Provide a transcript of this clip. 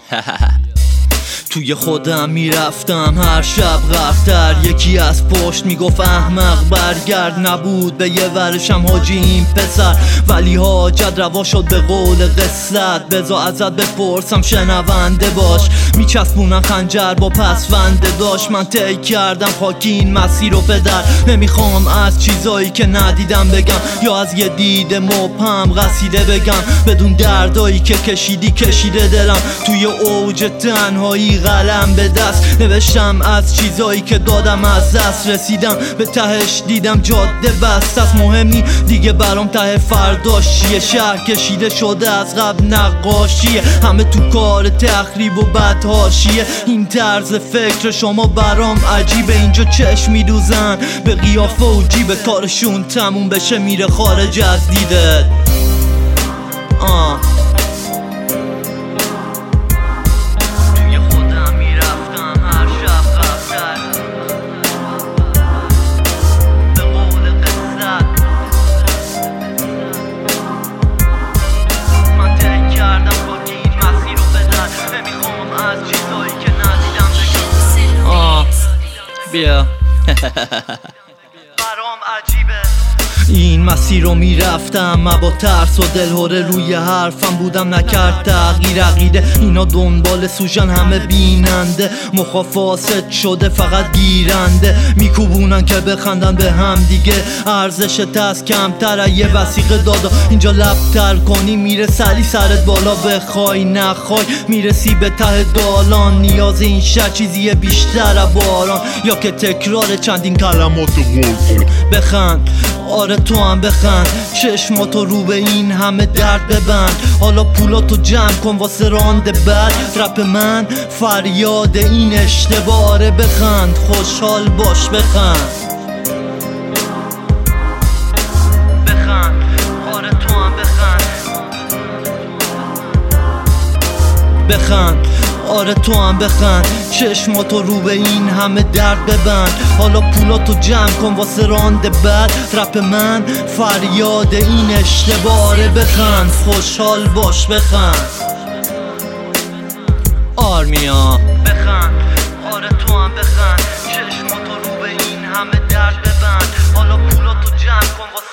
توی خودم میرفتم هر شب غرق‌تر، یکی از پشت میگفت احمق برگرد. نبود به یه ورشم حاجی این پسر، ولی حاجت روا شد به قول قصت. بذار ازت بپرسم شنونده باش، میچسبونن خنجر با پسونده داشت. من طی کردم خاکی این مسیر رو پدر، نمیخوام از چیزایی که ندیدم بگم، یا از یه دید مبهم قصیده بگم. بدون دردایی که کشیده دلم، توی اوج تنهایی قلم به دست نوشتم از چیزایی که دادم از دست. رسیدم به تهش دیدم جاده بست است، مهم نی دیگه برام ته فرداش چیه. شهر کشیده شده از قبل نقاشیه، همه تو کار تخریب و بدهاشیه. این طرز فکر شما برام عجیبه، اینجا چشم میدوزن به قیافه و جیب، کارشون تموم بشه میره خارج از دیدت. بیا برام عجیبه این مسیر رو میرفتم، من با ترس و دلهوره روی حرفم بودم، نکرد تغییر عقیده. اینا دنبال سوشن همه بیننده، مخا فاسد شده فقط گیرنده. میکوبونن که بخندن به هم دیگه، ارزش تست کمتره یه وسیقه دادا. اینجا لبتر کنی میره سری سرت بالا، بخوای نخوای میرسی به ته دالان. نیاز این شهر چیزیه بیشتر باران، یا که تکرار چندین کلمات قول. بخند آره تو هم بخند، چشماتو رو به این همه درد ببند. حالا پولاتو جمع کن واسه راند بعد. رپ من فریاد این اشتباره، بخند خوشحال باش بخند. بخند آره تو هم بخند، بخند آره تو هم بخند، چشماتو رو به این همه درد ببند. حالا پولاتو جمع کن واسه راند بعد. رپ من فریاد این اشتباره، بخند خوشحال باش بخند. آرمیا بخند آره تو هم بخند، چشماتو رو به این همه درد ببند. حالا پولاتو جمع کن واسه